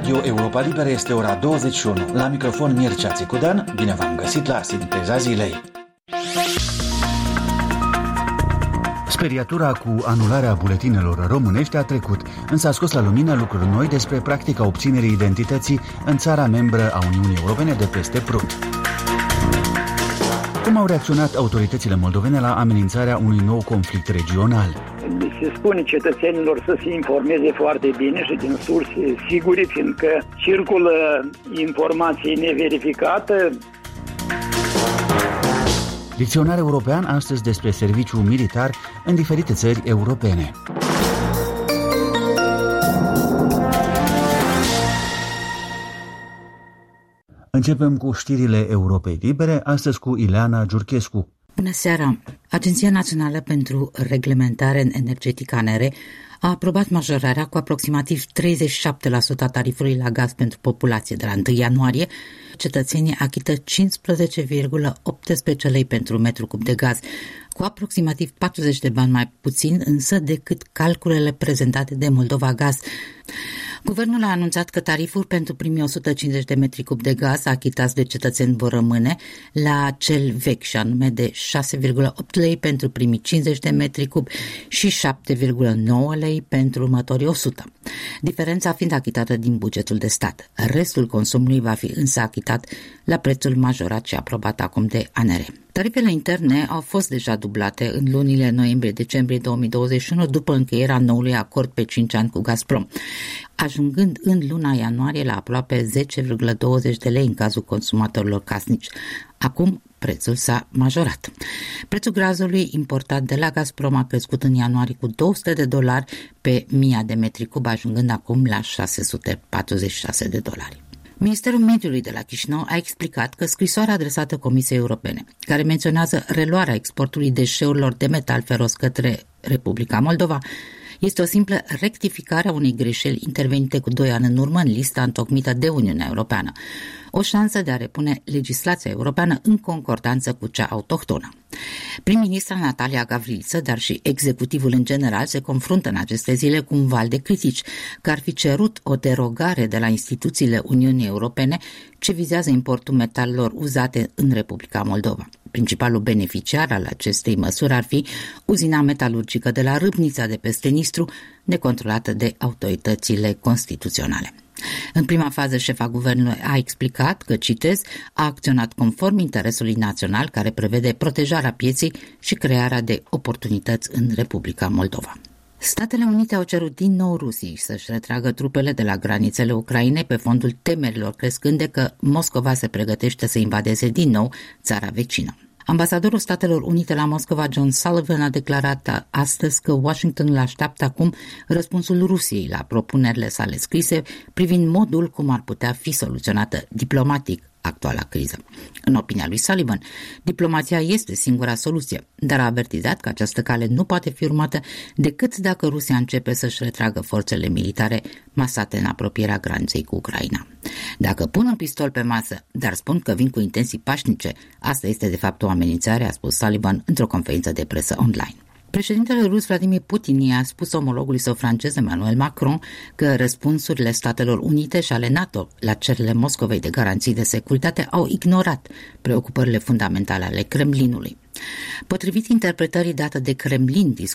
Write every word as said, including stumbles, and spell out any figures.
Radio Europa Liberă este ora douăzeci și unu. La microfon Mircea Țicudan, bine v-am găsit la Sinteza Zilei. Speriatura cu anularea buletinelor românești a trecut, însă a scos la lumină lucruri noi despre practica obținerii identității în țara membră a Uniunii Europene de peste Prut. Cum au reacționat autoritățile moldovene la amenințarea unui nou conflict regional? Se spune cetățenilor să se informeze foarte bine și din surse sigure, fiindcă circulă informații neverificate. Dicționar european astăzi despre serviciul militar în diferite țări europene. Începem cu știrile Europei Libere, astăzi cu Ileana Giurchescu. Bună seara! Agenția Națională pentru Reglementare Energetică A N R a aprobat majorarea cu aproximativ treizeci și șapte la sută a tarifului la gaz pentru populație. De la întâi ianuarie, cetățenii achită cincisprezece virgulă optsprezece lei pentru metru cub de gaz, cu aproximativ patruzeci de bani mai puțin, însă decât calculele prezentate de Moldova Gaz. Guvernul a anunțat că tariful pentru primii o sută cincizeci de metri cub de gaz achitați de cetățeni vor rămâne la cel vechi, și anume de șase virgulă opt lei pentru primii cincizeci de metri cub și șapte virgulă nouă lei pentru următorii o sută. Diferența fiind achitată din bugetul de stat. Restul consumului va fi însă achitat la prețul majorat și aprobat acum de A N R. Tarifele interne au fost deja dublate în lunile noiembrie-decembrie două mii douăzeci și unu după încheierea noului acord pe cinci ani cu Gazprom, ajungând în luna ianuarie la aproape zece virgulă douăzeci de lei în cazul consumatorilor casnici. Acum prețul s-a majorat. Prețul gazului importat de la Gazprom a crescut în ianuarie cu două sute de dolari pe mie de metri cub, ajungând acum la șase sute patruzeci și șase de dolari. Ministerul Mediului de la Chișinău a explicat că scrisoarea adresată Comisiei Europene, care menționează reluarea exportului deșeurilor de metal feros către Republica Moldova, este o simplă rectificare a unei greșeli intervenite cu doi ani în urmă în lista întocmită de Uniunea Europeană. O șansă de a repune legislația europeană în concordanță cu cea autohtonă. Prim-ministra Natalia Gavriliță, dar și executivul în general, se confruntă în aceste zile cu un val de critici, că ar fi cerut o derogare de la instituțiile Uniunii Europene ce vizează importul metalelor uzate în Republica Moldova. Principalul beneficiar al acestei măsuri ar fi uzina metalurgică de la Râbnița de peste Nistru, necontrolată de autoritățile constituționale. În prima fază, șefa guvernului a explicat că, citez, a acționat conform interesului național care prevede protejarea pieței și crearea de oportunități în Republica Moldova. Statele Unite au cerut din nou Rusiei să-și retragă trupele de la granițele Ucrainei pe fondul temerilor crescânde că Moscova se pregătește să invadeze din nou țara vecină. Ambasadorul Statelor Unite la Moscova, John Sullivan, a declarat astăzi că Washingtonul așteaptă acum răspunsul Rusiei la propunerile sale scrise privind modul cum ar putea fi soluționată diplomatic actuala criză. În opinia lui Sullivan, diplomația este singura soluție, dar a avertizat că această cale nu poate fi urmată decât dacă Rusia începe să-și retragă forțele militare masate în apropierea graniței cu Ucraina. Dacă pun un pistol pe masă, dar spun că vin cu intenții pașnice, asta este de fapt o amenințare, a spus Sullivan într-o conferință de presă online. Președintele rus Vladimir Putin i-a spus omologului său francez Emmanuel Macron că răspunsurile Statelor Unite și ale NATO la cererile Moscovei de garanții de securitate au ignorat preocupările fundamentale ale Kremlinului. Potrivit interpretării date de Kremlin